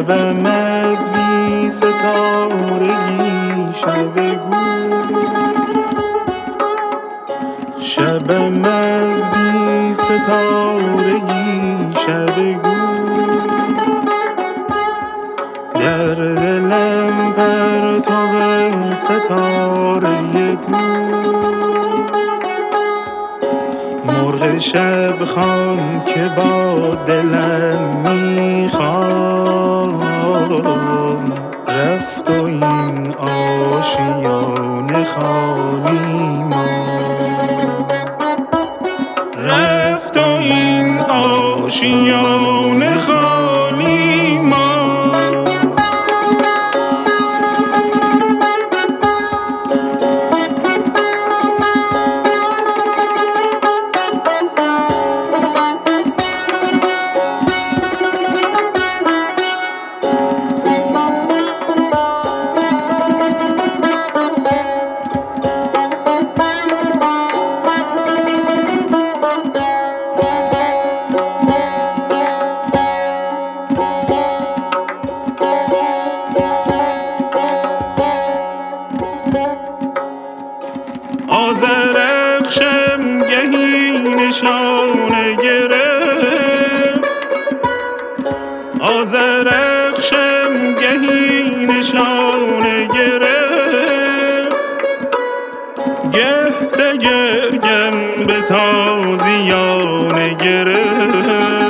شبم از بی ستارگی شب گور، شبم از بی ستارگی شب گور، در دلم پرتو ستاره دور، مرغ شب خوان که با دلم میخوان، رفت و این آشیانه خالی ماند، رفت و این آشیانه خالی ماند. آذرخشم گهی نشانه گرفت، آذرخشم گهی نشانه گرفت، گه دگرگم به تازیانه گرفت.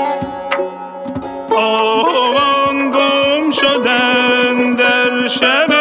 آوان گم شدن در شب